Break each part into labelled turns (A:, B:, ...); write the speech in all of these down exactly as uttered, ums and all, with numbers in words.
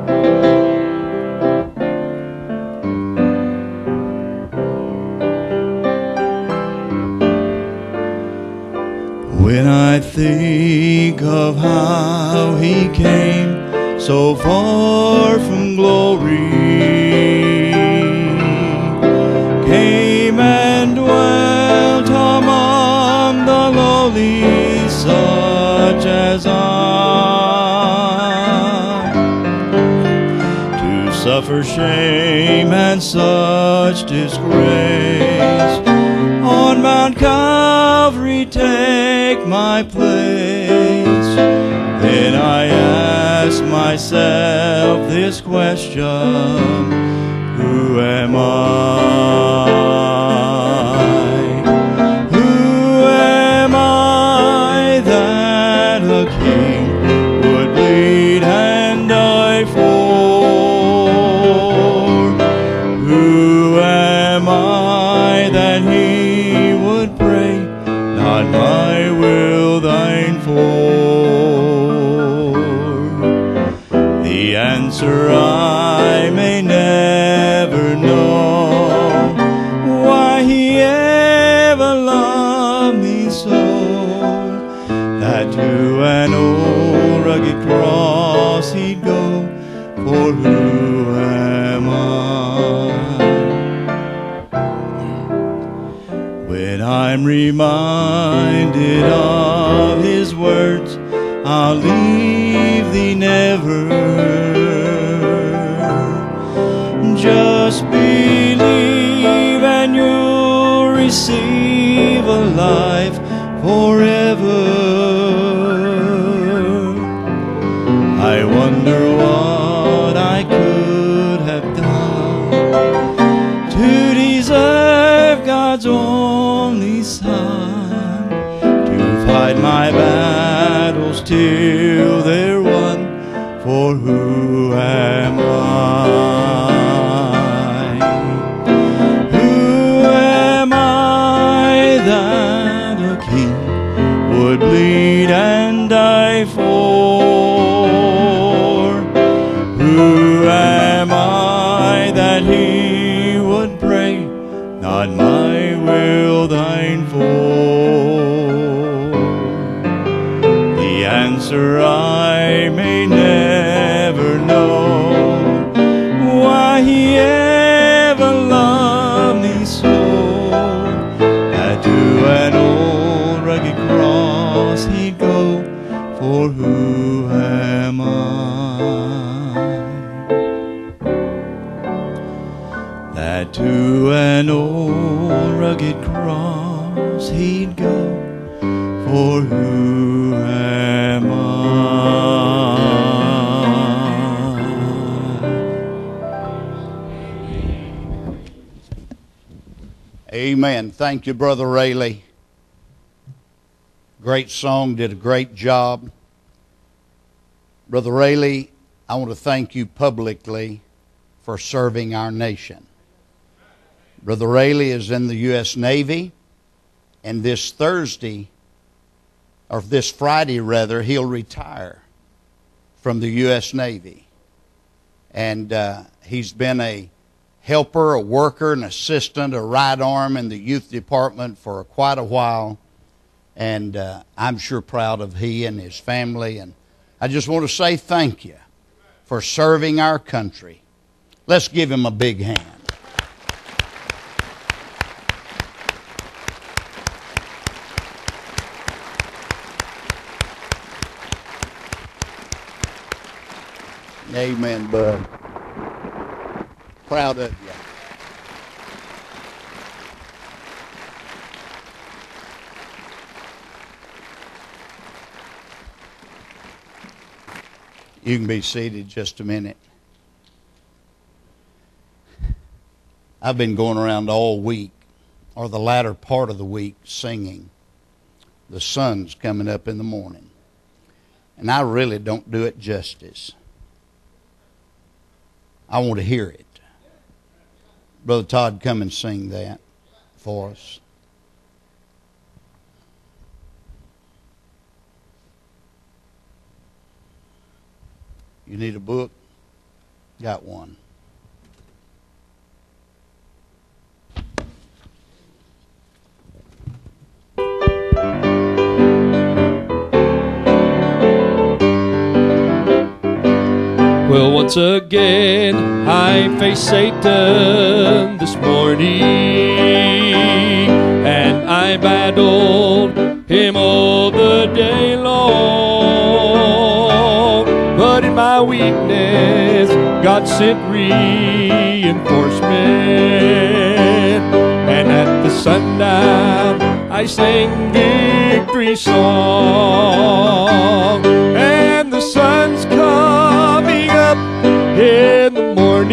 A: When I think of how he came so far from glory, came and dwelt among the lowly, such as I, to suffer shame and such disgrace, on Mount Calvary take my place. Then I ask myself this question, who am I? Who am I that a king would bleed and die for? Who am I that he would pray, not my will, thine for? The answer I may never know, why he ever loved me so, that to an old rugged cross he'd go, for who am I? When I'm reminded of his words, I'll leave thee never. Just believe and you'll receive a life forever. I wonder what I could have done to deserve God's only Son, to fight my battles till they're won, for who am I? Who am I that a king would bleed and die for? Who am I that he would pray, not my will, thine for? The answer I may never know, why he ever loved me so, that to an old rugged cross he'd go, for who am I? That to an old rugged cross he'd go, for who am I?
B: Amen. Thank you, Brother Rayleigh. Great song, did a great job. Brother Rayleigh, I want to thank you publicly for serving our nation. Brother Rayleigh is in the U S Navy, and this Thursday, or this Friday rather, he'll retire from the U S Navy. And uh, he's been a helper, a worker, an assistant, a right arm in the youth department for quite a while. And uh, I'm sure proud of he and his family. And I just want to say thank you for serving our country. Let's give him a big hand. Amen, bud. Proud of you. You can be seated just a minute. I've been going around all week, or the latter part of the week, singing "The Sun's Coming Up in the Morning." And I really don't do it justice. I want to hear it. Brother Todd, come and sing that for us. You need a book? Got one.
C: Well, once again, I faced Satan this morning, and I battled him all the day long. But in my weakness, God sent reinforcement, and at the sundown, I sang victory song. And the sun's coming up in the morning,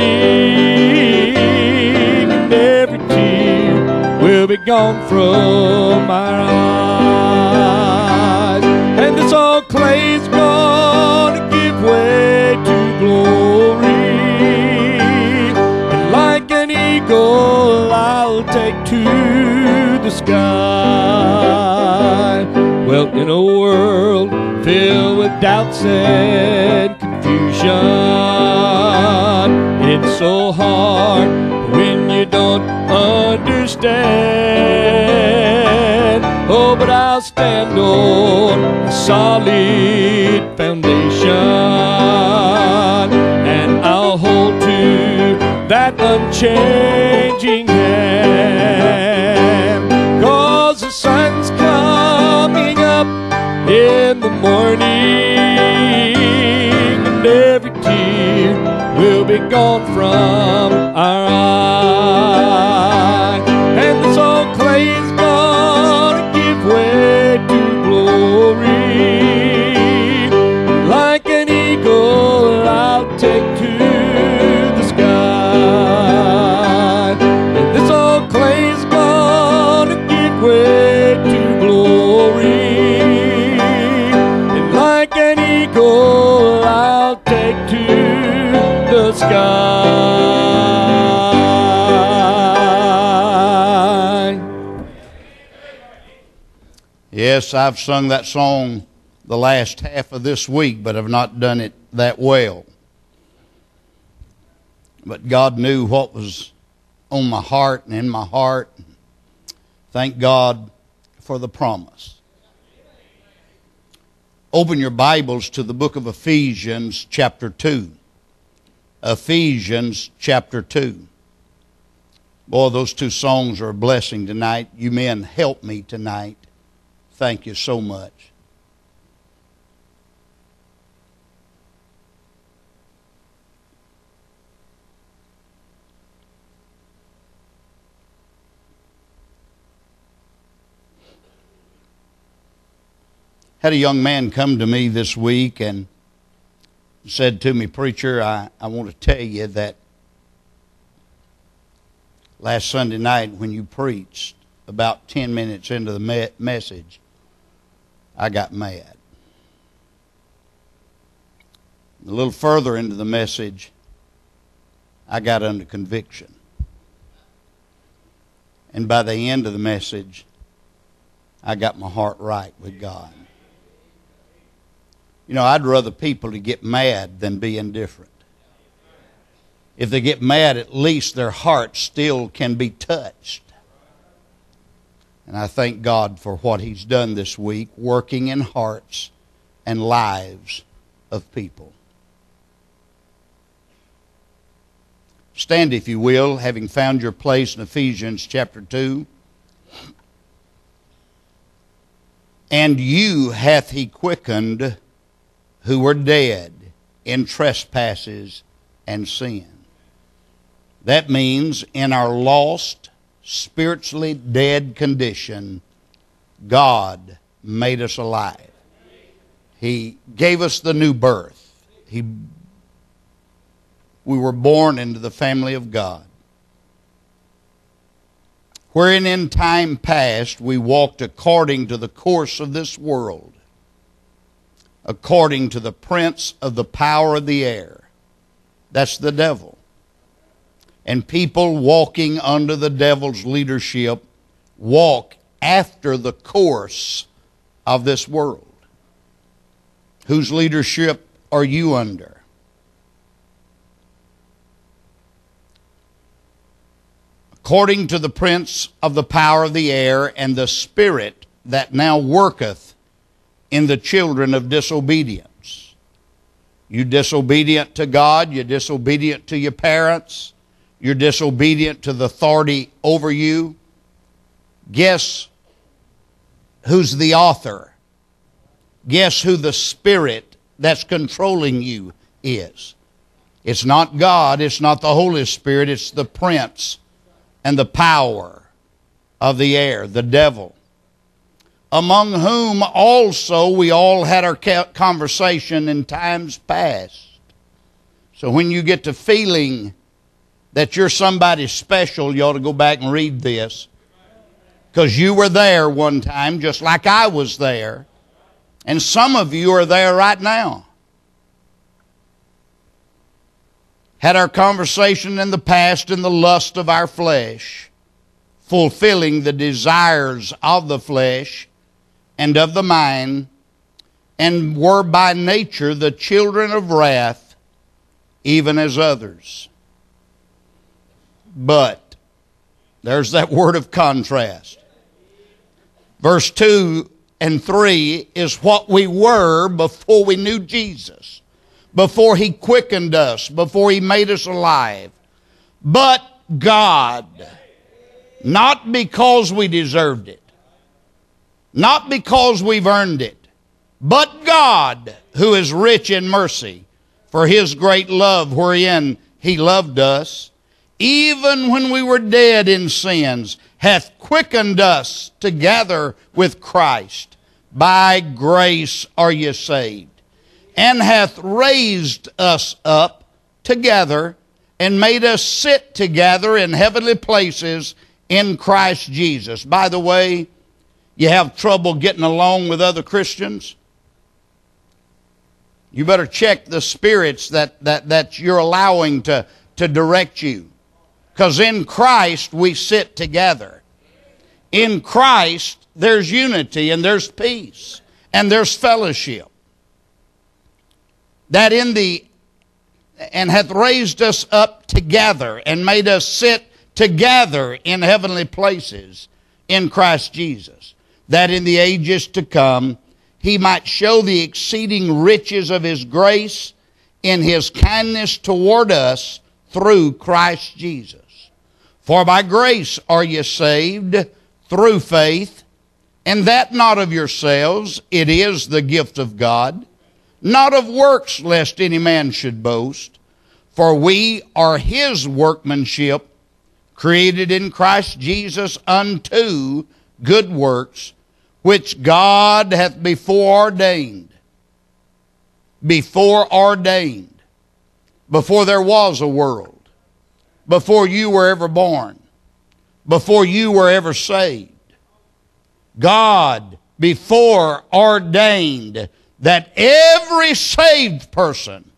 C: and every tear will be gone from our eyes. And this old clay's gonna give way to glory, and like an eagle I'll take to the sky. Well, in a world filled with doubts and confusion, it's so hard when you don't understand. Oh, but I'll stand on a solid foundation, and I'll hold to that unchanging hand. 'Cause the sun's coming up in the morning, and every tear will be gone from our eyes. And this old clay's gonna give way to glory, like an eagle I'll take to the sky. And this old clay's gonna give way to glory, and like an eagle I'll take to the sky.
B: Yes, I've sung that song the last half of this week, but I've not done it that well. But God knew what was on my heart and in my heart. Thank God for the promise. Open your Bibles to the book of Ephesians chapter two. Ephesians chapter two. Boy, those two songs are a blessing tonight. You men help me tonight. Thank you so much. Had a young man come to me this week and said to me, "Preacher, I, I want to tell you that last Sunday night when you preached, about ten minutes into the me- message, I got mad. A little further into the message, I got under conviction. And by the end of the message, I got my heart right with God." You know, I'd rather people to get mad than be indifferent. If they get mad, at least their heart still can be touched. And I thank God for what He's done this week, working in hearts and lives of people. Stand, if you will, having found your place in Ephesians chapter two. "And you hath He quickened, who were dead in trespasses and sin." That means in our lost, spiritually dead condition, God made us alive. He gave us the new birth. He, we were born into the family of God. "Wherein in time past we walked according to the course of this world, according to the prince of the power of the air." That's the devil. And people walking under the devil's leadership walk after the course of this world. Whose leadership are you under? according to the prince of the power of the air, and the spirit that now worketh in the children of disobedience. You disobedient to God, you're disobedient to your parents, you're disobedient to the authority over you. Guess who's the author? Guess who the spirit that's controlling you is? It's not God, it's not the Holy Spirit, it's the prince and the power of the air, the devil, among whom also we all had our conversation in times past. So when you get to feeling that you're somebody special, you ought to go back and read this, because you were there one time just like I was there, and some of you are there right now. Had our conversation in the past in the lust of our flesh, fulfilling the desires of the flesh and of the mind, and were by nature the children of wrath, even as others. But, there's that word of contrast. Verse two and three is what we were before we knew Jesus, before He quickened us, before He made us alive. But God, not because we deserved it, not because we've earned it, but God, who is rich in mercy, for His great love wherein He loved us, even when we were dead in sins, hath quickened us together with Christ. By grace are ye saved, and hath raised us up together, and made us sit together in heavenly places in Christ Jesus. By the way, you have trouble getting along with other Christians? You better check the spirits that, that, that you're allowing to, to direct you. Because in Christ we sit together. In Christ there's unity and there's peace and there's fellowship. That in the, and hath raised us up together and made us sit together in heavenly places in Christ Jesus, that in the ages to come He might show the exceeding riches of His grace in His kindness toward us through Christ Jesus. For by grace are ye saved through faith, and that not of yourselves, it is the gift of God, not of works, lest any man should boast. For we are His workmanship, created in Christ Jesus unto good works, which God hath before ordained. Before ordained. Before there was a world. Before you were ever born. Before you were ever saved. God before ordained that every saved person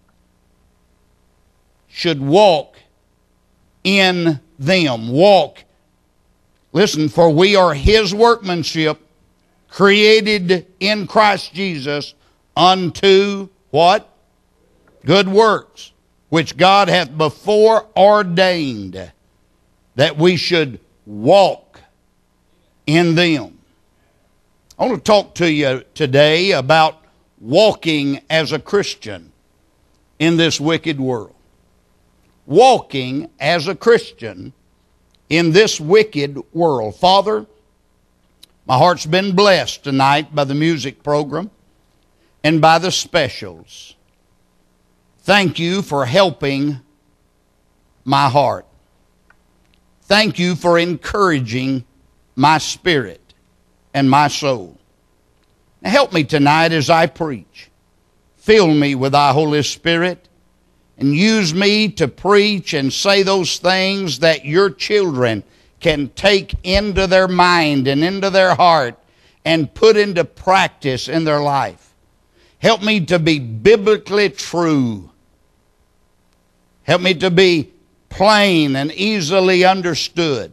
B: should walk in them. Walk. Listen, for we are His workmanship, created in Christ Jesus unto what? Good works, which God hath before ordained that we should walk in them. I want to talk to you today about walking as a Christian in this wicked world. Walking as a Christian in this wicked world. Father, my heart's been blessed tonight by the music program and by the specials. Thank you for helping my heart. Thank you for encouraging my spirit and my soul. Now help me tonight as I preach. Fill me with thy Holy Spirit and use me to preach and say those things that your children can take into their mind and into their heart and put into practice in their life. Help me to be biblically true. Help me to be plain and easily understood.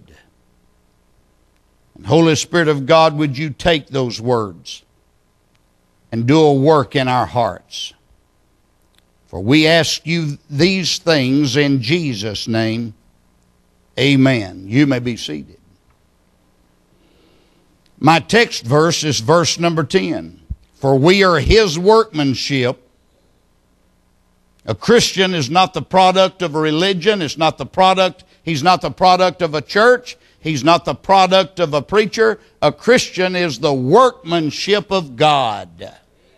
B: And Holy Spirit of God, would you take those words and do a work in our hearts? For we ask you these things in Jesus' name. Amen. You may be seated. My text verse is verse number ten. For we are His workmanship. A Christian is not the product of a religion. It's not the product, he's not the product of a church. He's not the product of a preacher. A Christian is the workmanship of God.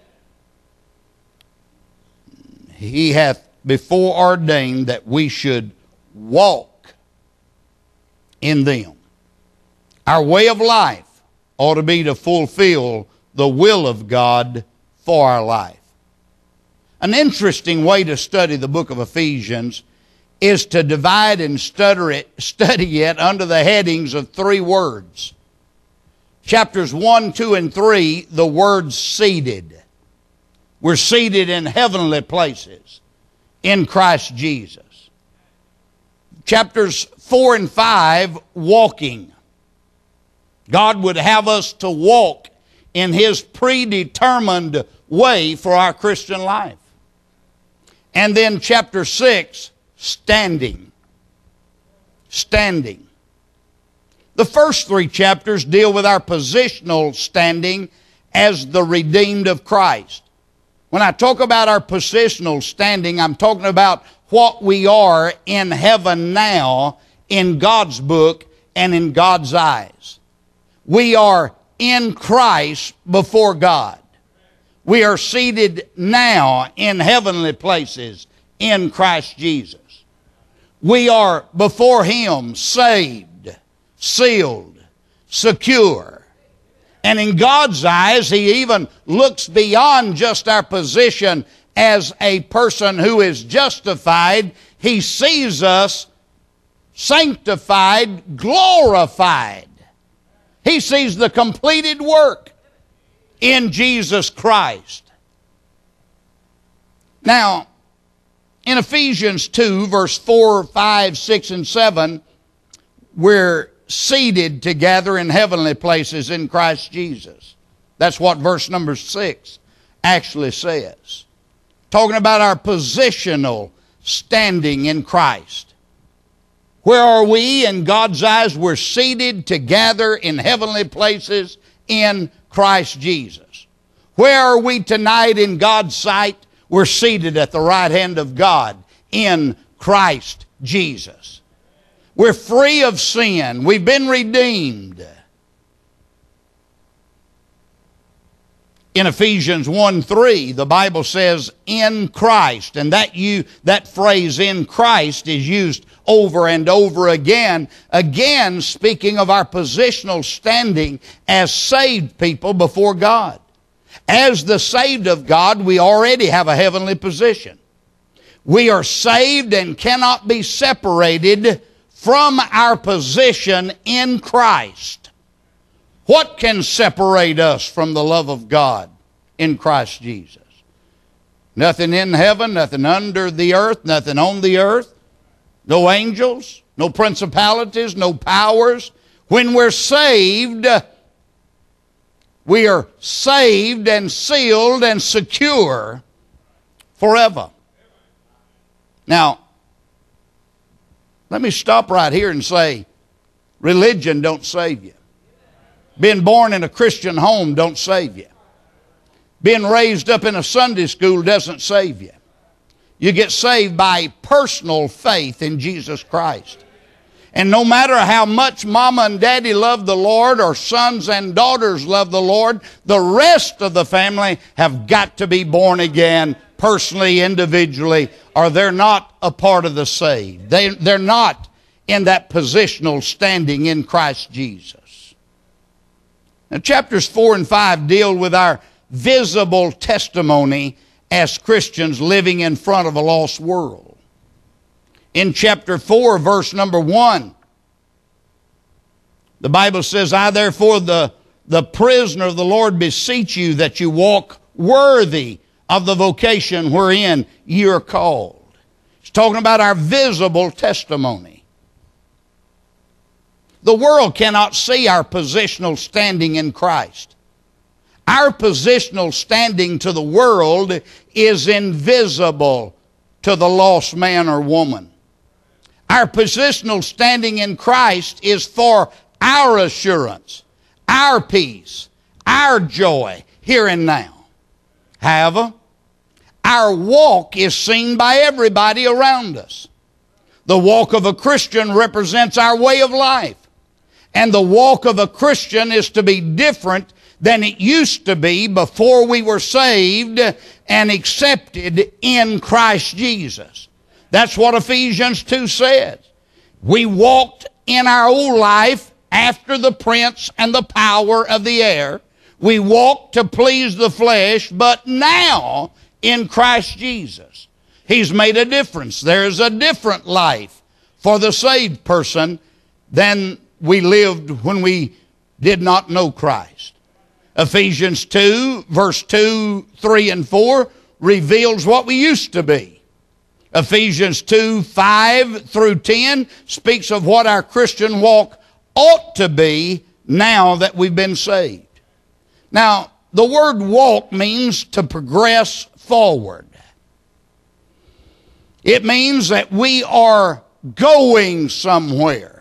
B: He hath before ordained that we should walk in them. Our way of life ought to be to fulfill the will of God for our life. An interesting way to study the book of Ephesians is to divide and study it, study it under the headings of three words. Chapters one, two, and three, the word seated. We're seated in heavenly places in Christ Jesus. Chapters four and five, walking. God would have us to walk in His predetermined way for our Christian life. And then chapter six, standing. Standing. The first three chapters deal with our positional standing as the redeemed of Christ. When I talk about our positional standing, I'm talking about what we are in heaven now in God's book and in God's eyes. We are in Christ before God. We are seated now in heavenly places in Christ Jesus. We are before Him saved, sealed, secure. And in God's eyes, He even looks beyond just our position as a person who is justified. He sees us sanctified, glorified. He sees the completed work in Jesus Christ. Now, in Ephesians two, verse four, five, six, and seven, we're seated together in heavenly places in Christ Jesus. That's what verse number six actually says. Talking about our positional standing in Christ. Where are we in God's eyes? We're seated together in heavenly places in Christ Jesus. Where are we tonight in God's sight? We're seated at the right hand of God in Christ Jesus. We're free of sin. We've been redeemed. In Ephesians one three, the Bible says, in Christ. And that you that phrase, in Christ, is used over and over again. Again, speaking of our positional standing as saved people before God. As the saved of God, we already have a heavenly position. We are saved and cannot be separated from our position in Christ. What can separate us from the love of God in Christ Jesus? Nothing in heaven, nothing under the earth, nothing on the earth. No angels, no principalities, no powers. When we're saved, we are saved and sealed and secure forever. Now, let me stop right here and say, religion don't save you. Being born in a Christian home don't save you. Being raised up in a Sunday school doesn't save you. You get saved by personal faith in Jesus Christ. And no matter how much mama and daddy love the Lord, or sons and daughters love the Lord, the rest of the family have got to be born again personally, individually, or they're not a part of the saved. They, they're not in that positional standing in Christ Jesus. Now, chapters four and five deal with our visible testimony as Christians living in front of a lost world. In chapter four, verse number one, the Bible says, I therefore, the, the prisoner of the Lord, beseech you that you walk worthy of the vocation wherein you are called. It's talking about our visible testimony. The world cannot see our positional standing in Christ. Our positional standing to the world is invisible to the lost man or woman. Our positional standing in Christ is for our assurance, our peace, our joy here and now. However, our walk is seen by everybody around us. The walk of a Christian represents our way of life. And the walk of a Christian is to be different than it used to be before we were saved and accepted in Christ Jesus. That's what Ephesians two says. We walked in our old life after the prince and the power of the air. We walked to please the flesh, but now in Christ Jesus, He's made a difference. There's a different life for the saved person than we lived when we did not know Christ. Ephesians two, verse two, three, and four reveals what we used to be. Ephesians two, five through ten speaks of what our Christian walk ought to be now that we've been saved. Now, the word walk means to progress forward. It means that we are going somewhere.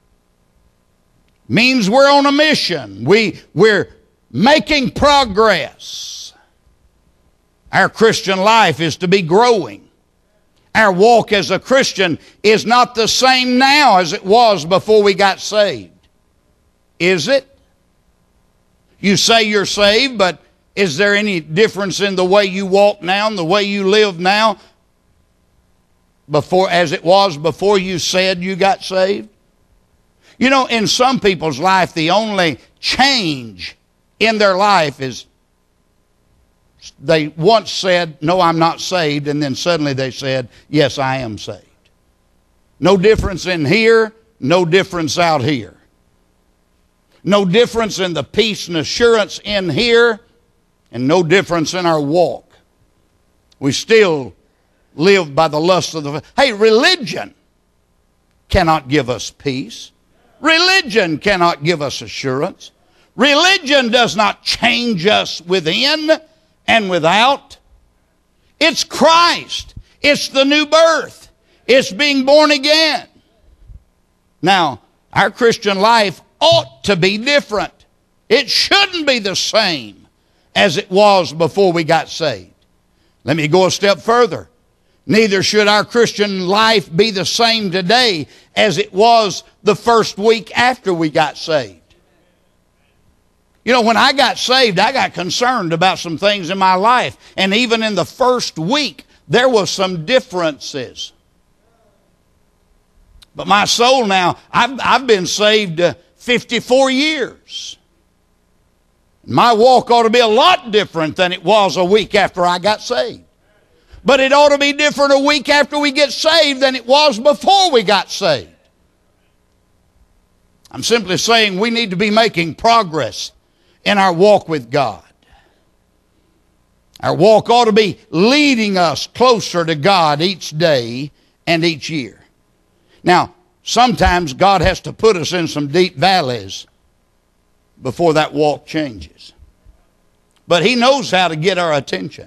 B: Means we're on a mission. We, we're making progress. Our Christian life is to be growing. Our walk as a Christian is not the same now as it was before we got saved. Is it? You say you're saved, but is there any difference in the way you walk now and the way you live now before, as it was before you said you got saved? You know, in some people's life, the only change in their life is they once said, no, I'm not saved, and then suddenly they said, yes, I am saved. No difference in here, no difference out here. No difference in the peace and assurance in here, and no difference in our walk. We still live by the lust of the... Hey, religion cannot give us peace. Religion cannot give us assurance. Religion does not change us within and without. It's Christ. It's the new birth. It's being born again. Now, our Christian life ought to be different. It shouldn't be the same as it was before we got saved. Let me go a step further. Neither should our Christian life be the same today as it was the first week after we got saved. You know, when I got saved, I got concerned about some things in my life. And even in the first week, there was some differences. But my soul now, I've, I've been saved uh, fifty-four years. My walk ought to be a lot different than it was a week after I got saved. But it ought to be different a week after we get saved than it was before we got saved. I'm simply saying we need to be making progress in our walk with God. Our walk ought to be leading us closer to God each day and each year. Now, sometimes God has to put us in some deep valleys before that walk changes. But He knows how to get our attention.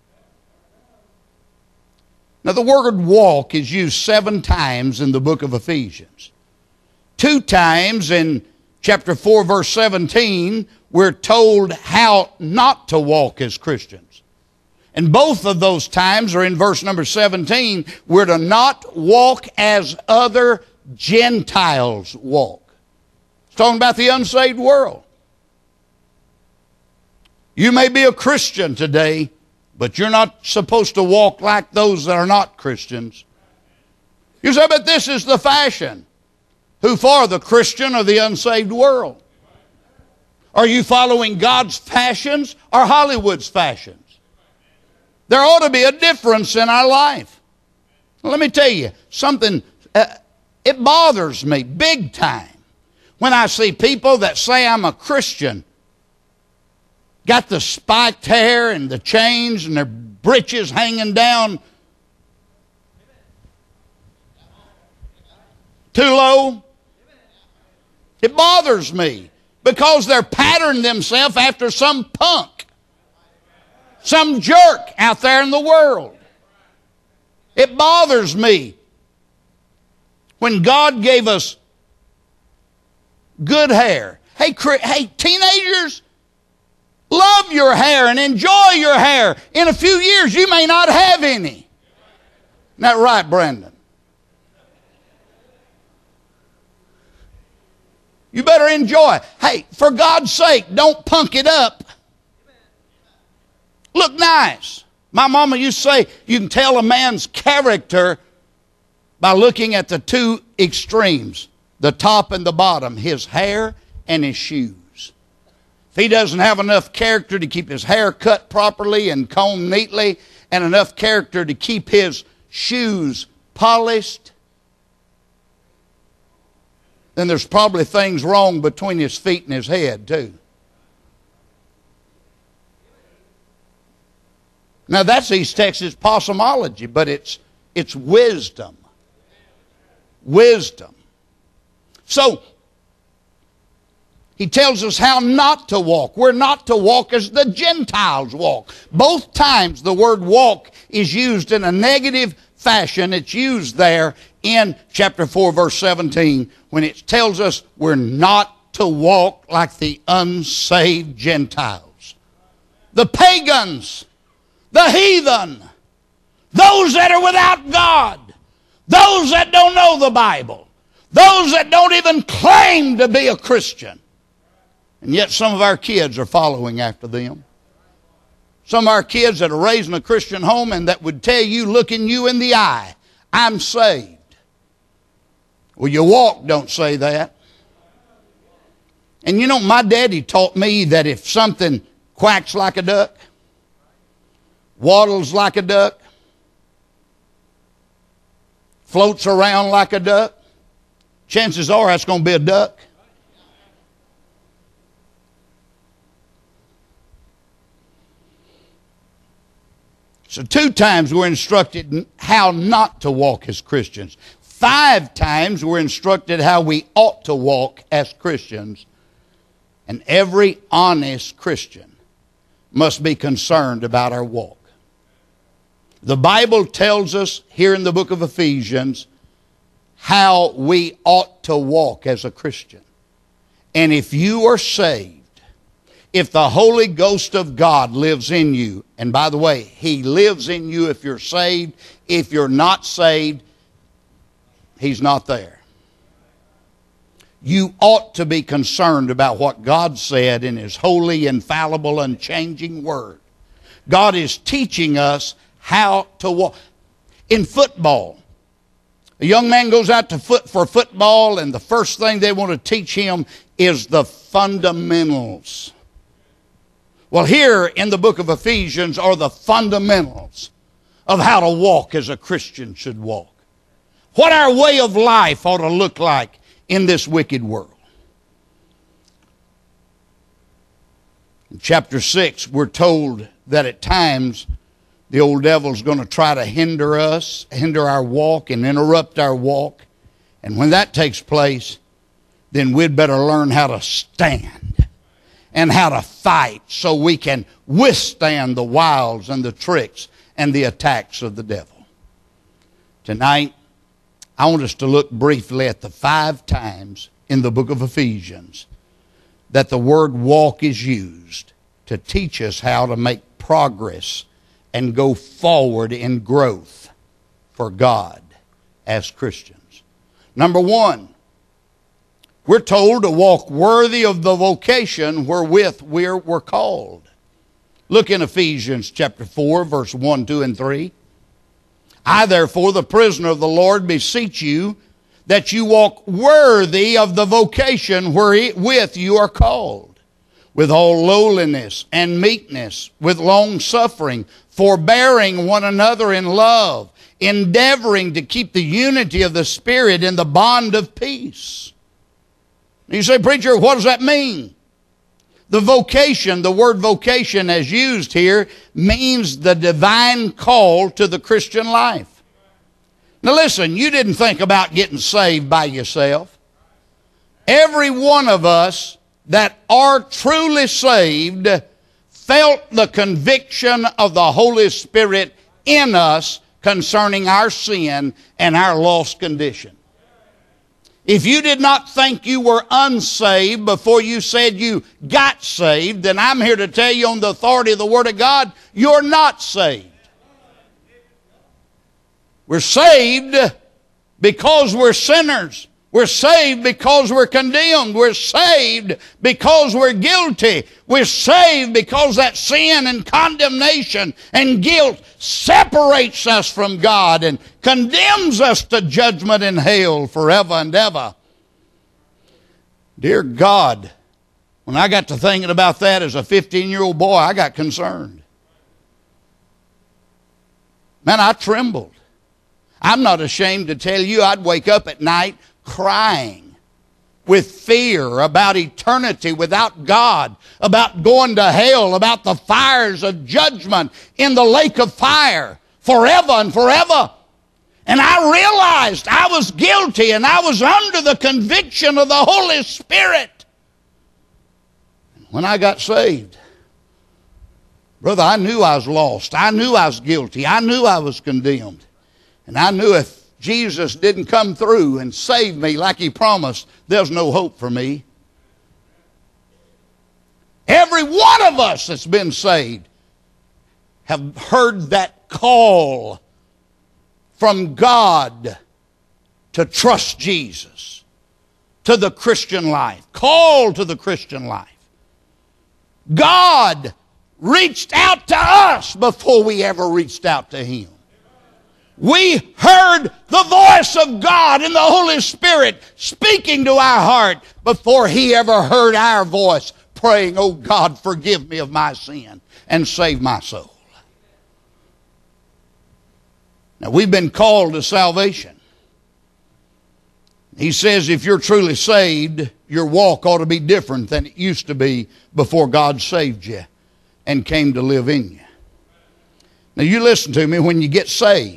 B: Now, the word walk is used seven times in the book of Ephesians. Two times in chapter four, verse seventeen, we're told how not to walk as Christians. And both of those times are in verse number seventeen. We're to not walk as other Gentiles walk. It's talking about the unsaved world. You may be a Christian today, but you're not supposed to walk like those that are not Christians. You say, but this is the fashion. Who for, the Christian or the unsaved world? Are you following God's fashions or Hollywood's fashions? There ought to be a difference in our life. Let me tell you something, uh, it bothers me big time when I see people that say I'm a Christian, got the spiked hair and the chains and their breeches hanging down too low. It bothers me because they're patterning themselves after some punk, some jerk out there in the world. It bothers me When God gave us good hair. Hey, hey, teenagers, love your hair and enjoy your hair. In a few years, you may not have any. Isn't that right, Brandon? You better enjoy. Hey, for God's sake, don't punk it up. Look nice. My mama used to say you can tell a man's character by looking at the two extremes, the top and the bottom, his hair and his shoes. If he doesn't have enough character to keep his hair cut properly and combed neatly, and enough character to keep his shoes polished, then there's probably things wrong between his feet and his head too. Now that's East Texas possumology, but it's it's wisdom. Wisdom. So he tells us how not to walk. We're not to walk as the Gentiles walk. Both times the word walk is used in a negative fashion. It's used there in chapter four, verse seventeen, when it tells us we're not to walk like the unsaved Gentiles. The pagans, the heathen, those that are without God, those that don't know the Bible, those that don't even claim to be a Christian. And yet some of our kids are following after them. Some of our kids that are raised in a Christian home and that would tell you, looking you in the eye, I'm saved. Well, your walk don't say that. And you know, my daddy taught me that if something quacks like a duck, waddles like a duck, floats around like a duck, chances are that's going to be a duck. So two times we're instructed how not to walk as Christians. Five times we're instructed how we ought to walk as Christians. And every honest Christian must be concerned about our walk. The Bible tells us here in the book of Ephesians how we ought to walk as a Christian. And if you are saved, if the Holy Ghost of God lives in you, and by the way, He lives in you if you're saved. If you're not saved, He's not there. You ought to be concerned about what God said in His holy, infallible, unchanging Word. God is teaching us how to walk. In football, a young man goes out to foot for football, and the first thing they want to teach him is the fundamentals. Well, here in the book of Ephesians are the fundamentals of how to walk as a Christian should walk. What our way of life ought to look like in this wicked world. In chapter six, we're told that at times the old devil's going to try to hinder us, hinder our walk and interrupt our walk. And when that takes place, then we'd better learn how to stand and how to fight so we can withstand the wiles and the tricks and the attacks of the devil. Tonight, I want us to look briefly at the five times in the book of Ephesians that the word walk is used to teach us how to make progress and go forward in growth for God as Christians. Number one, we're told to walk worthy of the vocation wherewith we're, we're called. Look in Ephesians chapter four, verse one, two, and three. I, therefore, the prisoner of the Lord, beseech you that you walk worthy of the vocation wherewith you are called, with all lowliness and meekness, with long suffering, forbearing one another in love, endeavoring to keep the unity of the Spirit in the bond of peace. You say, preacher, what does that mean? The vocation, the word vocation as used here, means the divine call to the Christian life. Now listen, you didn't think about getting saved by yourself. Every one of us that are truly saved felt the conviction of the Holy Spirit in us concerning our sin and our lost condition. If you did not think you were unsaved before you said you got saved, then I'm here to tell you on the authority of the Word of God, you're not saved. We're saved because we're sinners. We're saved because we're condemned. We're saved because we're guilty. We're saved because that sin and condemnation and guilt separates us from God and condemns us to judgment in hell forever and ever. Dear God, when I got to thinking about that as a fifteen-year-old boy, I got concerned. Man, I trembled. I'm not ashamed to tell you I'd wake up at night crying with fear about eternity without God, about going to hell, about the fires of judgment in the lake of fire forever and forever. And I realized I was guilty and I was under the conviction of the Holy Spirit. When I got saved, brother, I knew I was lost. I knew I was guilty. I knew I was condemned. And I knew if Jesus didn't come through and save me like He promised, there's no hope for me. Every one of us that's been saved have heard that call from God to trust Jesus, to the Christian life. Call to the Christian life. God reached out to us before we ever reached out to Him. We heard the voice of God in the Holy Spirit speaking to our heart before He ever heard our voice praying, "Oh God, forgive me of my sin and save my soul." Now, we've been called to salvation. He says if you're truly saved, your walk ought to be different than it used to be before God saved you and came to live in you. Now, you listen to me. When you get saved,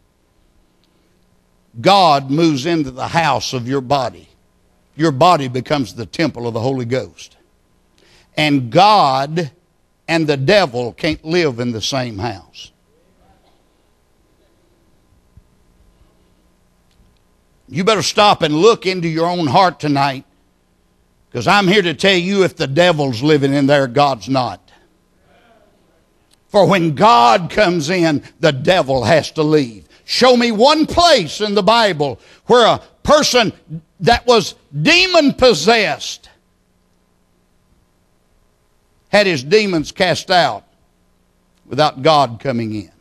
B: God moves into the house of your body. Your body becomes the temple of the Holy Ghost. And God and the devil can't live in the same house. You better stop and look into your own heart tonight, because I'm here to tell you if the devil's living in there, God's not. For when God comes in, the devil has to leave. Show me one place in the Bible where a person that was demon-possessed had his demons cast out without God coming in.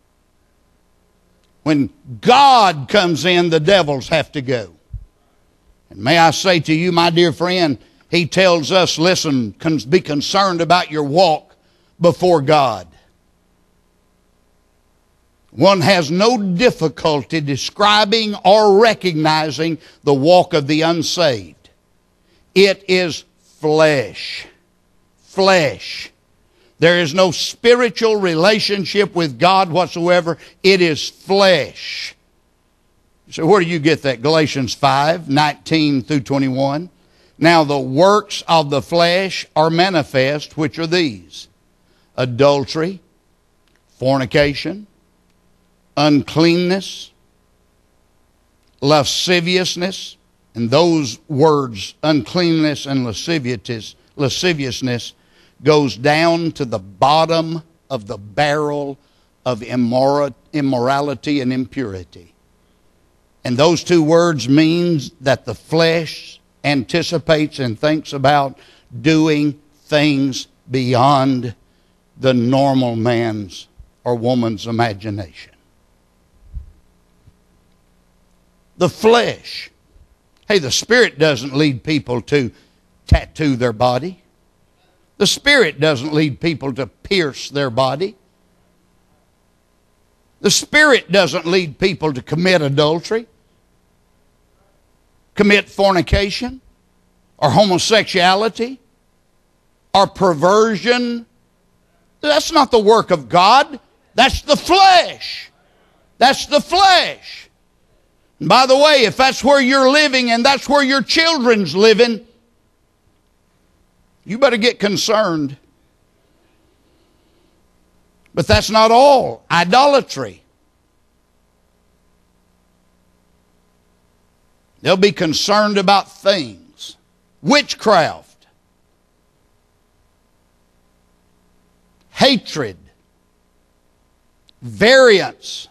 B: When God comes in, the devils have to go. And may I say to you, my dear friend, He tells us, listen, be concerned about your walk before God. One has no difficulty describing or recognizing the walk of the unsaved. It is flesh. Flesh. There is no spiritual relationship with God whatsoever. It is flesh. So where do you get that? Galatians five, nineteen through twenty-one. Now the works of the flesh are manifest, which are these: adultery, fornication, uncleanness, lasciviousness. And those words, uncleanness and lasciviousness, lasciviousness, goes down to the bottom of the barrel of immorality and impurity. And those two words means that the flesh anticipates and thinks about doing things beyond the normal man's or woman's imagination. The flesh. Hey, the Spirit doesn't lead people to tattoo their body. The Spirit doesn't lead people to pierce their body. The Spirit doesn't lead people to commit adultery, commit fornication, or homosexuality, or perversion. That's not the work of God. That's the flesh. That's the flesh. And by the way, if that's where you're living and that's where your children's living, you better get concerned. But that's not all. Idolatry. They'll be concerned about things. Witchcraft. Hatred. Variance.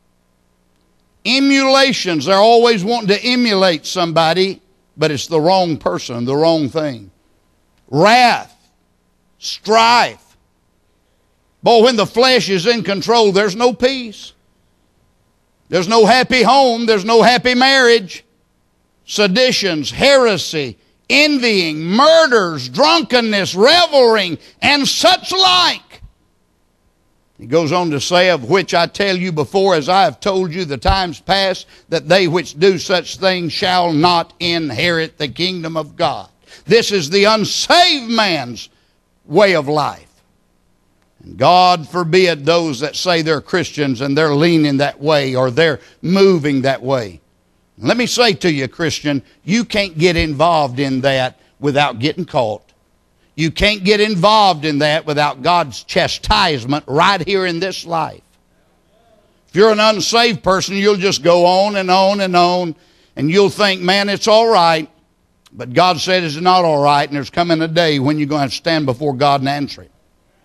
B: Emulations. They're always wanting to emulate somebody, but it's the wrong person, the wrong thing. Wrath. Strife. Boy, when the flesh is in control, there's no peace. There's no happy home. There's no happy marriage. Seditions, heresy, envying, murders, drunkenness, reveling, and such like. He goes on to say, of which I tell you before, as I have told you the times past, that they which do such things shall not inherit the kingdom of God. This is the unsaved man's way of life. And God forbid those that say they're Christians and they're leaning that way or they're moving that way. Let me say to you, Christian, you can't get involved in that without getting caught. You can't get involved in that without God's chastisement right here in this life. If you're an unsaved person, you'll just go on and on and on, and you'll think, man, it's all right. But God said it's not all right, and there's coming a day when you're going to have to stand before God and answer it.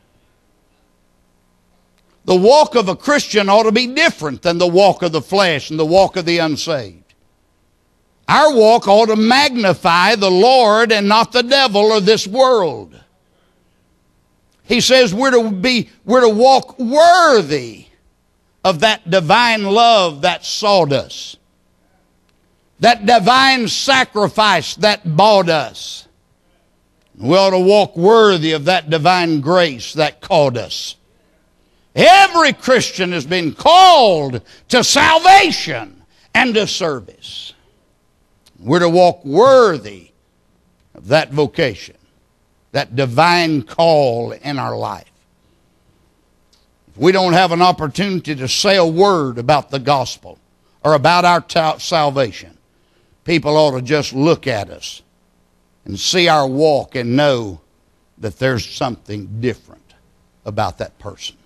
B: The walk of a Christian ought to be different than the walk of the flesh and the walk of the unsaved. Our walk ought to magnify the Lord and not the devil or this world. He says we're to be, we're to walk worthy of that divine love that sought us. That divine sacrifice that bought us. We ought to walk worthy of that divine grace that called us. Every Christian has been called to salvation and to service. We're to walk worthy of that vocation, that divine call in our life. If we don't have an opportunity to say a word about the gospel or about our ta- salvation, people ought to just look at us and see our walk and know that there's something different about that person.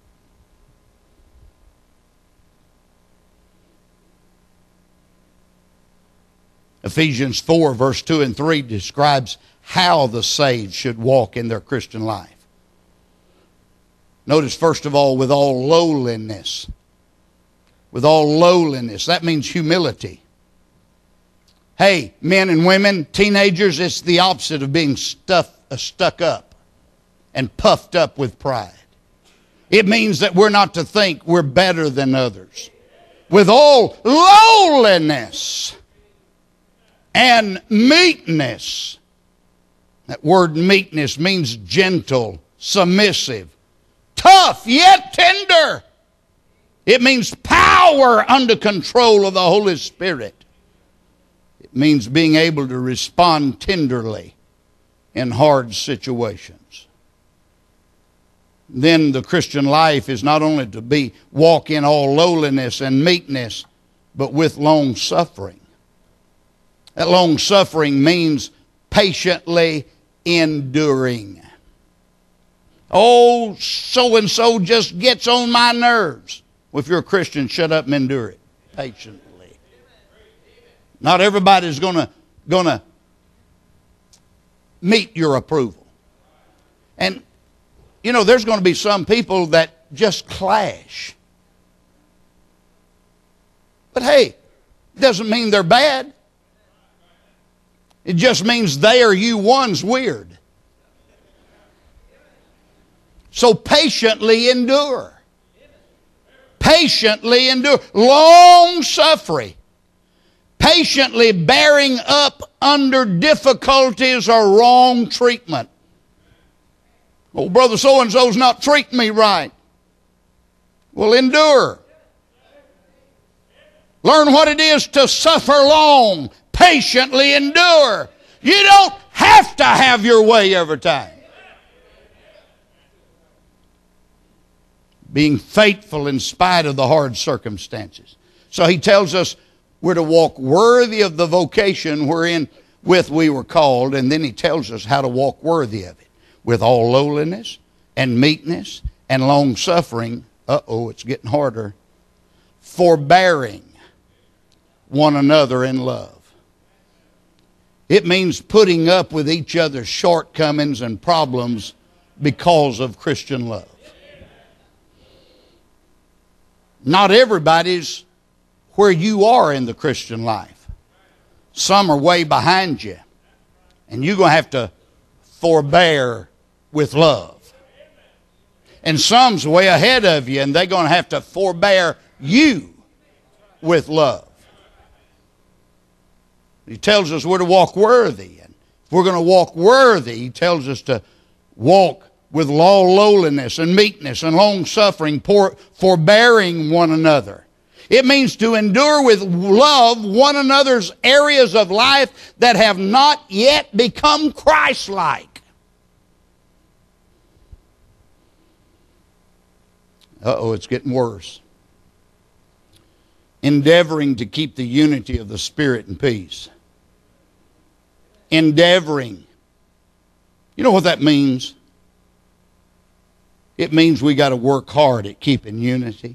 B: Ephesians four, verse two and three describes how the saved should walk in their Christian life. Notice, first of all, with all lowliness. With all lowliness. That means humility. Hey, men and women, teenagers, it's the opposite of being stuff, uh, stuck up and puffed up with pride. It means that we're not to think we're better than others. With all lowliness and meekness. That word meekness means gentle, submissive, tough, yet tender. It means power under control of the Holy Spirit. It means being able to respond tenderly in hard situations. Then the Christian life is not only to be walk in all lowliness and meekness, but with long suffering. That long suffering means patiently enduring. Oh, so-and-so just gets on my nerves. Well, if you're a Christian, shut up and endure it patiently. Not everybody's going to going to meet your approval. And, you know, there's going to be some people that just clash. But hey, it doesn't mean they're bad. It just means they or you one's weird. So patiently endure. Patiently endure. Long suffering. Patiently bearing up under difficulties or wrong treatment. Oh, brother so-and-so's not treating me right. Well, endure. Learn what it is to suffer long. Patiently endure. You don't have to have your way every time. Being faithful in spite of the hard circumstances. So he tells us we're to walk worthy of the vocation wherein with we were called, and then he tells us how to walk worthy of it. With all lowliness and meekness and long suffering. Uh-oh, it's getting harder. Forbearing one another in love. It means putting up with each other's shortcomings and problems because of Christian love. Not everybody's where you are in the Christian life. Some are way behind you. And you're going to have to forbear with love. And some's way ahead of you, and they're going to have to forbear you with love. He tells us we're to walk worthy. And if we're going to walk worthy, he tells us to walk with all lowliness and meekness and long-suffering, forbearing one another. It means to endure with love one another's areas of life that have not yet become Christ-like. Uh-oh, it's getting worse. Endeavoring to keep the unity of the Spirit and peace. Endeavoring. You know what that means? It means we got to work hard at keeping unity.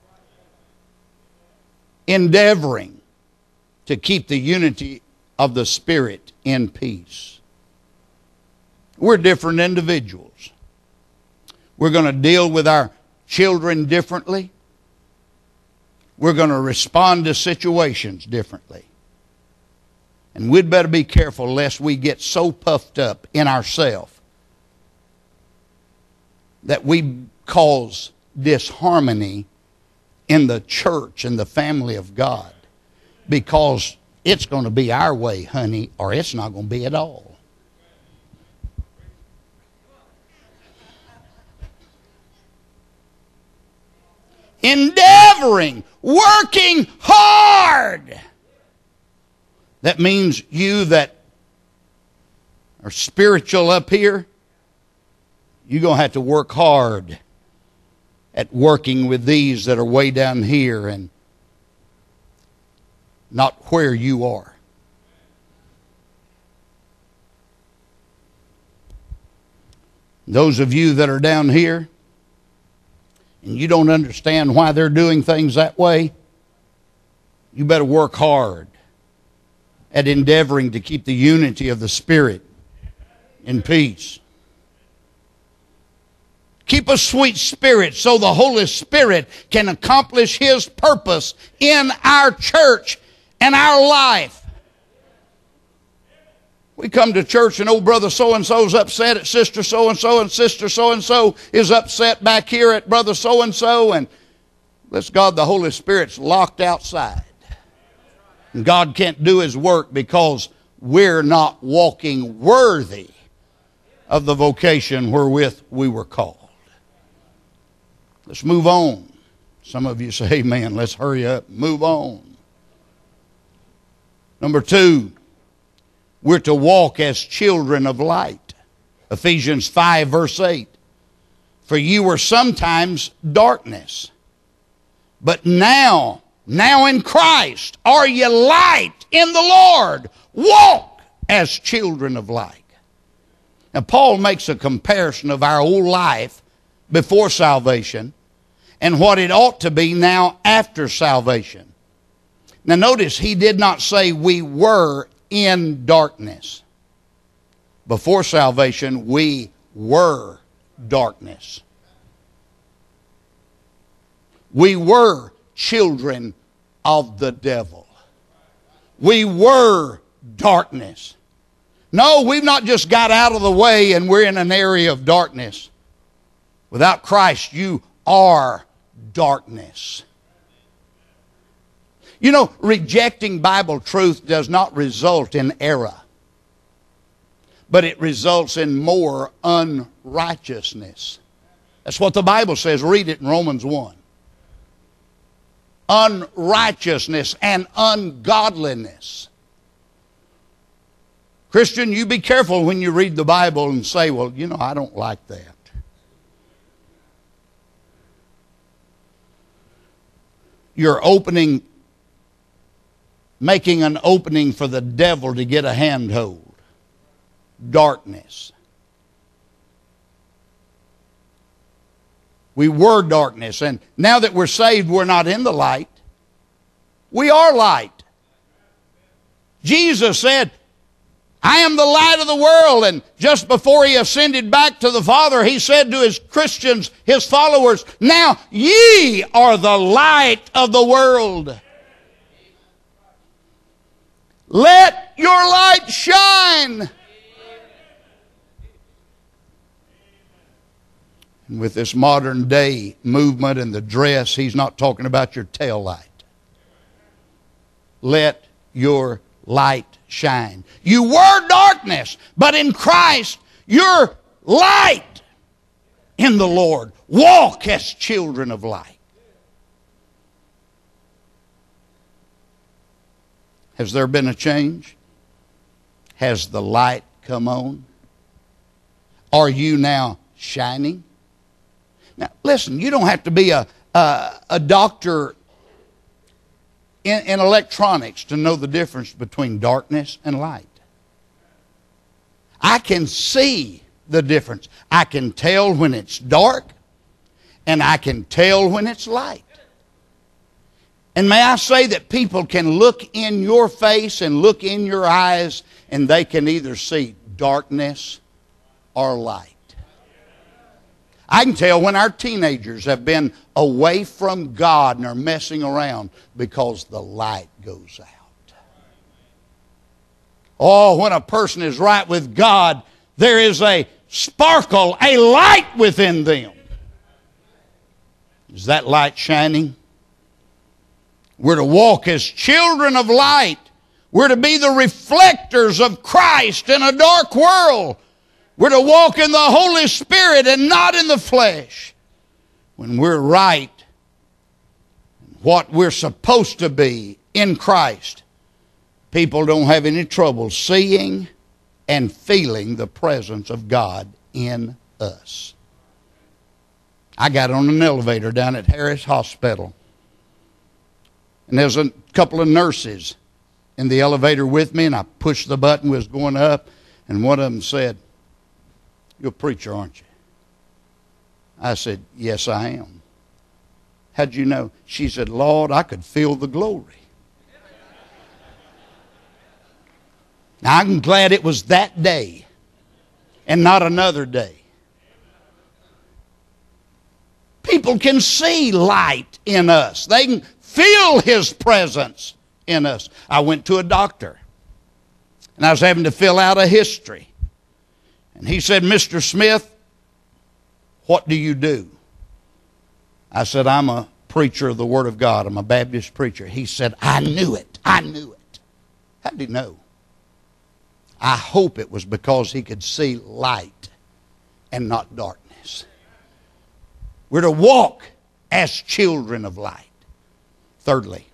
B: Endeavoring to keep the unity of the Spirit in peace. We're different individuals. We're going to deal with our children differently. We're going to respond to situations differently. And we'd better be careful lest we get so puffed up in ourselves that we cause disharmony in the church and the family of God, because it's going to be our way, honey, or it's not going to be at all. Endeavoring, working hard. That means you that are spiritual up here, you're going to have to work hard at working with these that are way down here and not where you are. Those of you that are down here and you don't understand why they're doing things that way, you better work hard at endeavoring to keep the unity of the Spirit in peace. Keep a sweet spirit so the Holy Spirit can accomplish His purpose in our church and our life. We come to church and old brother so-and-so's upset at sister so-and-so, and sister so-and-so is upset back here at brother so-and-so, and bless God, the Holy Spirit's locked outside. And God can't do His work because we're not walking worthy of the vocation wherewith we were called. Let's move on. Some of you say, amen, let's hurry up, move on. Number two, we're to walk as children of light. Ephesians five verse eight. For you were sometimes darkness, but now, now in Christ are ye light in the Lord. Walk as children of light. Now Paul makes a comparison of our old life before salvation and what it ought to be now after salvation. Now notice, he did not say we were in darkness. Before salvation, we were darkness. We were children of the devil. We were darkness. No, we've not just got out of the way and we're in an area of darkness. Without Christ, you are darkness. You know, rejecting Bible truth does not result in error, but it results in more unrighteousness. That's what the Bible says. Read it in Romans one. Unrighteousness and ungodliness. Christian, you be careful when you read the Bible and say, well, you know, I don't like that. You're opening, making an opening for the devil to get a handhold. Darkness. We were darkness, and now that we're saved, we're not in the light. We are light. Jesus said, I am the light of the world. And just before he ascended back to the Father, he said to his Christians, his followers, now ye are the light of the world. Let your light shine. And with this modern day movement and the dress, he's not talking about your tail light. Let your light shine. You were darkness, but in Christ you're light in the Lord. Walk as children of light. Has there been a change? Has the light come on? Are you now shining? Now, listen, you don't have to be a, a, a doctor in, in electronics to know the difference between darkness and light. I can see the difference. I can tell when it's dark, and I can tell when it's light. And may I say that people can look in your face and look in your eyes, and they can either see darkness or light. I can tell when our teenagers have been away from God and are messing around because the light goes out. Oh, when a person is right with God, there is a sparkle, a light within them. Is that light shining? We're to walk as children of light. We're to be the reflectors of Christ in a dark world. We're to walk in the Holy Spirit and not in the flesh. When we're right, what we're supposed to be in Christ, people don't have any trouble seeing and feeling the presence of God in us. I got on an elevator down at Harris Hospital. And there's a couple of nurses in the elevator with me, and I pushed the button, was going up, and one of them said, "You're a preacher, aren't you?" I said, "Yes, I am." "How'd you know?" She said, "Lord, I could feel the glory." Now, I'm glad it was that day and not another day. People can see light in us. They can feel His presence in us. I went to a doctor, and I was having to fill out a history. And he said, "Mister Smith, what do you do?" I said, "I'm a preacher of the Word of God. I'm a Baptist preacher." He said, "I knew it. I knew it." How did he know? I hope it was because he could see light and not darkness. We're to walk as children of light. Thirdly,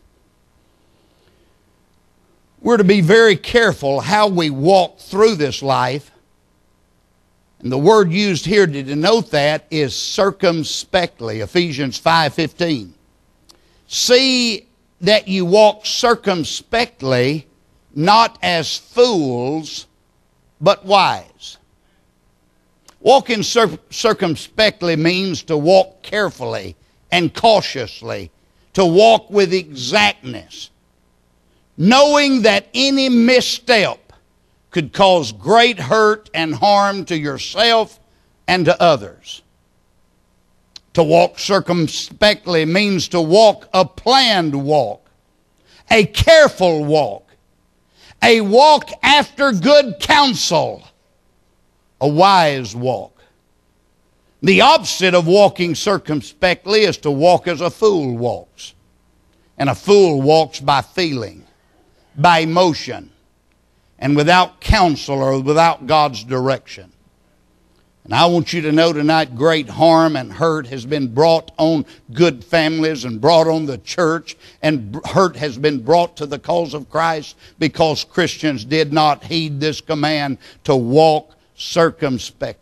B: we're to be very careful how we walk through this life. And the word used here to denote that is circumspectly, Ephesians five fifteen. See that you walk circumspectly, not as fools, but wise. Walking cir- circumspectly means to walk carefully and cautiously, to walk with exactness, knowing that any misstep could cause great hurt and harm to yourself and to others. To walk circumspectly means to walk a planned walk, a careful walk, a walk after good counsel, a wise walk. The opposite of walking circumspectly is to walk as a fool walks. And a fool walks by feeling, by emotion, and without counsel or without God's direction. And I want you to know tonight, great harm and hurt has been brought on good families and brought on the church, and hurt has been brought to the cause of Christ because Christians did not heed this command to walk circumspectly.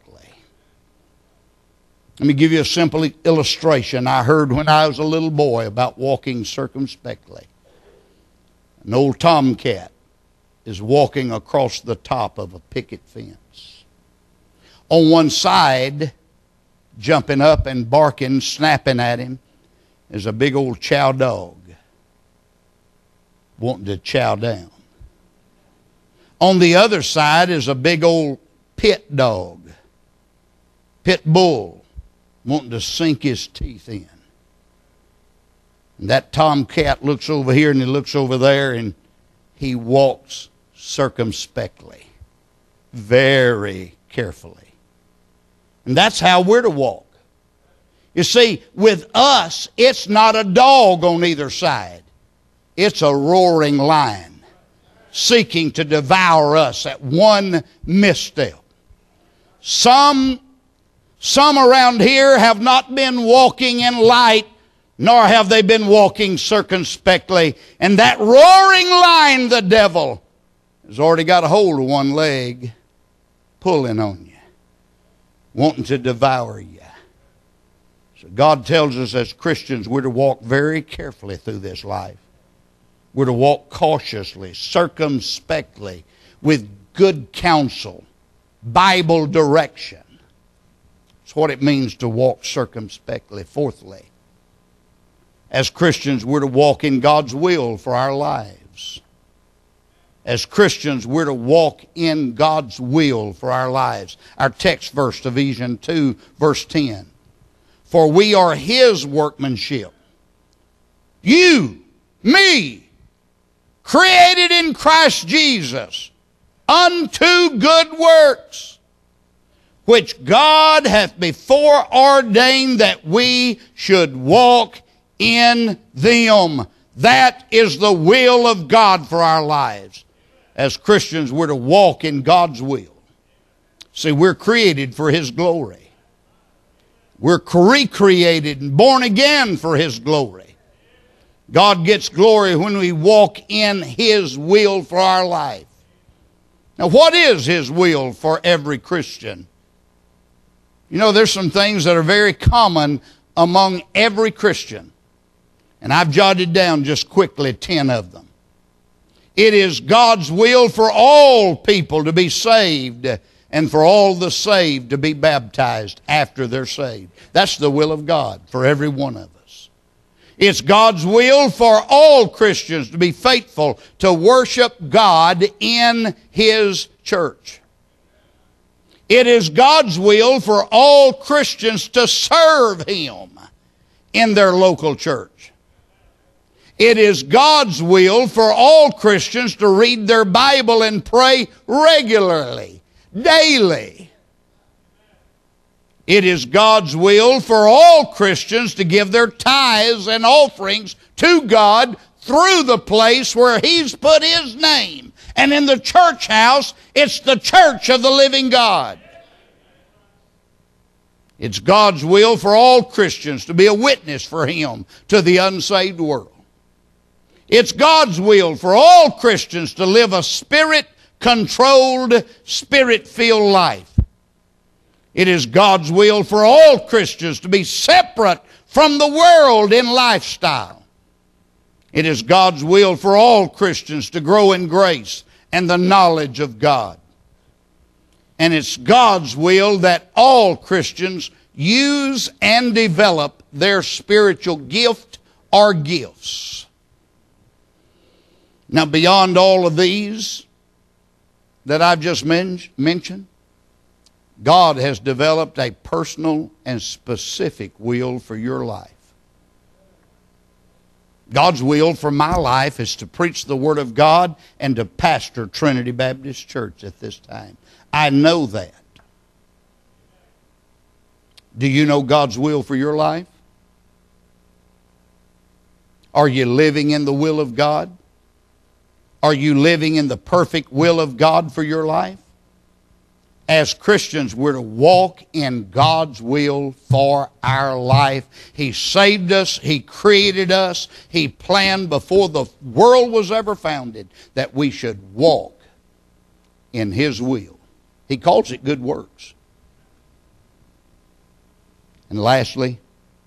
B: Let me give you a simple illustration I heard when I was a little boy about walking circumspectly. An old tomcat is walking across the top of a picket fence. On one side, jumping up and barking, snapping at him, is a big old chow dog wanting to chow down. On the other side is a big old pit dog, pit bull, wanting to sink his teeth in. And that tomcat looks over here and he looks over there, and he walks circumspectly, very carefully. And that's how we're to walk. You see, with us, it's not a dog on either side. It's a roaring lion seeking to devour us at one misstep. Some, some around here have not been walking in light, nor have they been walking circumspectly. And that roaring lion, the devil, has already got a hold of one leg, pulling on you, wanting to devour you. So God tells us as Christians we're to walk very carefully through this life. We're to walk cautiously, circumspectly, with good counsel, Bible direction. That's what it means to walk circumspectly. Fourthly, as Christians, we're to walk in God's will for our lives. As Christians, we're to walk in God's will for our lives. Our text verse, Ephesians two, verse ten. For we are His workmanship. You, me, created in Christ Jesus unto good works, which God hath before ordained that we should walk in them. That is the will of God for our lives. As Christians, we're to walk in God's will. See, we're created for His glory. We're recreated and born again for His glory. God gets glory when we walk in His will for our life. Now, what is His will for every Christian? You know, there's some things that are very common among every Christian. And I've jotted down just quickly ten of them. It is God's will for all people to be saved, and for all the saved to be baptized after they're saved. That's the will of God for every one of us. It's God's will for all Christians to be faithful to worship God in His church. It is God's will for all Christians to serve Him in their local church. It is God's will for all Christians to read their Bible and pray regularly, daily. It is God's will for all Christians to give their tithes and offerings to God through the place where He's put His name. And in the church house, it's the church of the living God. It's God's will for all Christians to be a witness for Him to the unsaved world. It's God's will for all Christians to live a Spirit-controlled, Spirit-filled life. It is God's will for all Christians to be separate from the world in lifestyle. It is God's will for all Christians to grow in grace and the knowledge of God. And it's God's will that all Christians use and develop their spiritual gift or gifts. Now, beyond all of these that I've just men- mentioned, God has developed a personal and specific will for your life. God's will for my life is to preach the Word of God and to pastor Trinity Baptist Church at this time. I know that. Do you know God's will for your life? Are you living in the will of God? Are you living in the perfect will of God for your life? As Christians, we're to walk in God's will for our life. He saved us. He created us. He planned before the world was ever founded that we should walk in His will. He calls it good works. And lastly,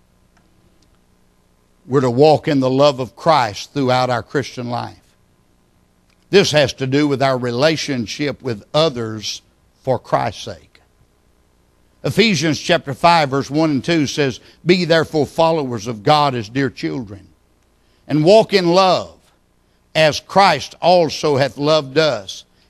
B: we're to walk in the love of Christ throughout our Christian life. This has to do with our relationship with others for Christ's sake. Ephesians chapter five, verse one and two says, Be therefore followers of God as dear children, and walk in love, as Christ also hath loved us,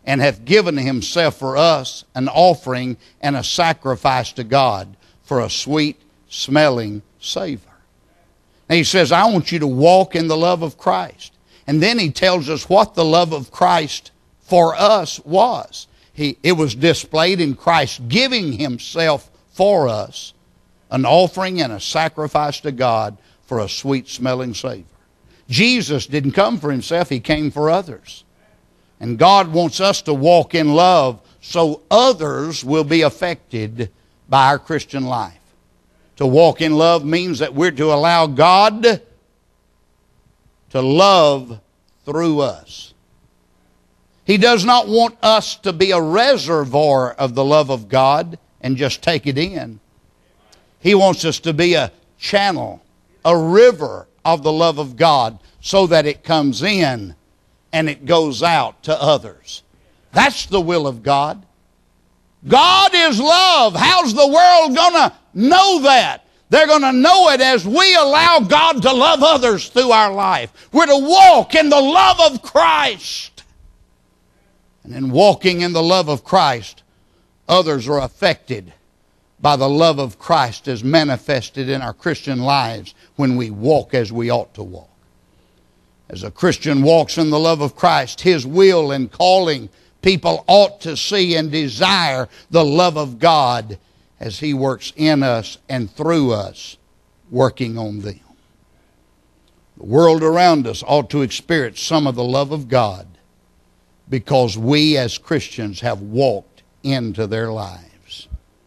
B: and hath given himself for us an offering and a sacrifice to God for a sweet smelling savor. Now he says, I want you to walk in the love of Christ. And then he tells us what the love of Christ for us was. He, it was displayed in Christ giving himself for us, an offering and a sacrifice to God for a sweet smelling savor. Jesus didn't come for himself, he came for others. And God wants us to walk in love so others will be affected by our Christian life. To walk in love means that we're to allow God to love through us. He does not want us to be a reservoir of the love of God and just take it in. He wants us to be a channel, a river of the love of God, so that it comes in and it goes out to others. That's the will of God. God is love. How's the world going to know that? They're going to know it as we allow God to love others through our life. We're to walk in the love of Christ. And in walking in the love of Christ, others are affected by the love of Christ as manifested in our Christian lives when we walk as we ought to walk. As a Christian walks in the love of Christ, his will and calling, people ought to see and desire the love of God as he works in us and through us, working on them. The world around us ought to experience some of the love of God because we as Christians have walked into their lives.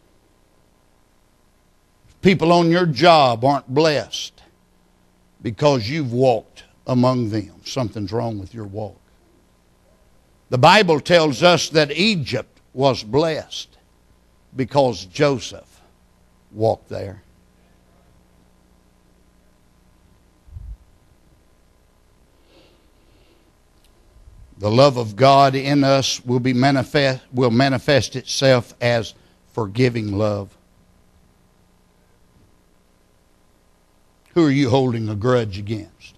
B: People on your job aren't blessed because you've walked among them. Something's wrong with your walk. The Bible tells us that Egypt was blessed because Joseph walked there. The love of God in us will be manifest will manifest itself as forgiving love. Who are you holding a grudge against?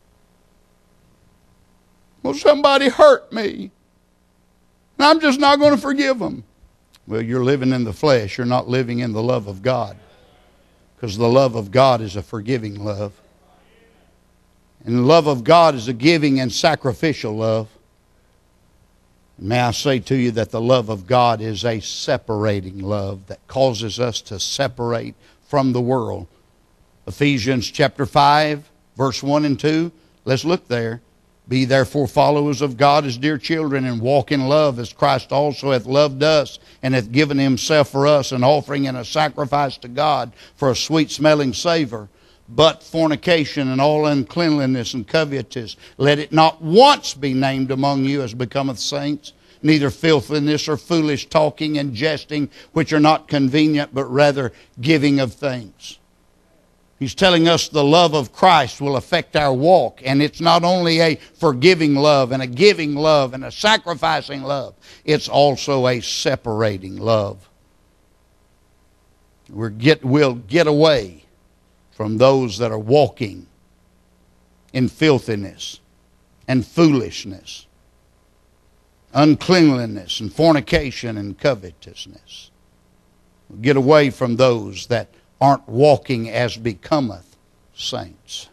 B: Well, somebody hurt me, and I'm just not going to forgive them. Well, you're living in the flesh. You're not living in the love of God, because the love of God is a forgiving love. And the love of God is a giving and sacrificial love. And may I say to you that the love of God is a separating love that causes us to separate from the world. Ephesians chapter five, verse one and two. Let's look there. Be therefore followers of God as dear children, and walk in love as Christ also hath loved us, and hath given himself for us, an offering and a sacrifice to God for a sweet smelling savor. But fornication and all uncleanliness and covetousness, let it not once be named among you as becometh saints, neither filthiness or foolish talking and jesting, which are not convenient, but rather giving of thanks. He's telling us the love of Christ will affect our walk. And it's not only a forgiving love and a giving love and a sacrificing love. It's also a separating love. We're get, we'll get away from those that are walking in filthiness and foolishness, uncleanliness and fornication and covetousness. We'll get away from those that aren't walking as becometh saints.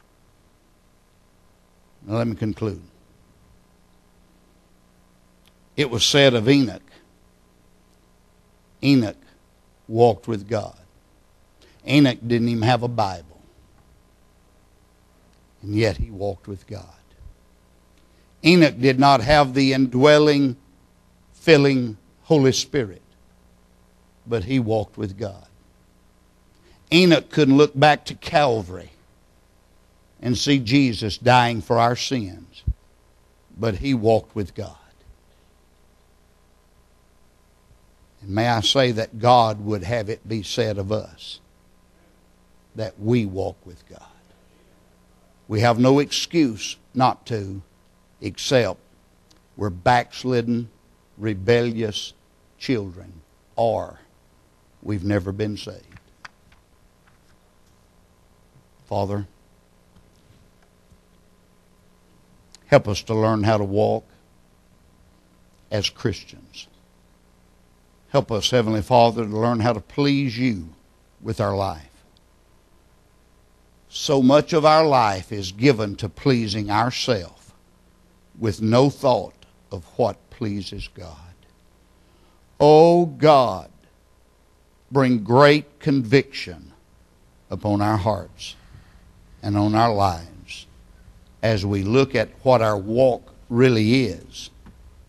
B: Now let me conclude. It was said of Enoch, Enoch walked with God. Enoch didn't even have a Bible, and yet he walked with God. Enoch did not have the indwelling, filling Holy Spirit, but he walked with God. Enoch couldn't look back to Calvary and see Jesus dying for our sins, but he walked with God. And may I say that God would have it be said of us that we walk with God. We have no excuse not to, except we're backslidden, rebellious children, or we've never been saved. Father, help us to learn how to walk as Christians. Help us, Heavenly Father, to learn how to please you with our life. So much of our life is given to pleasing ourselves with no thought of what pleases God. Oh God, bring great conviction upon our hearts and on our lives as we look at what our walk really is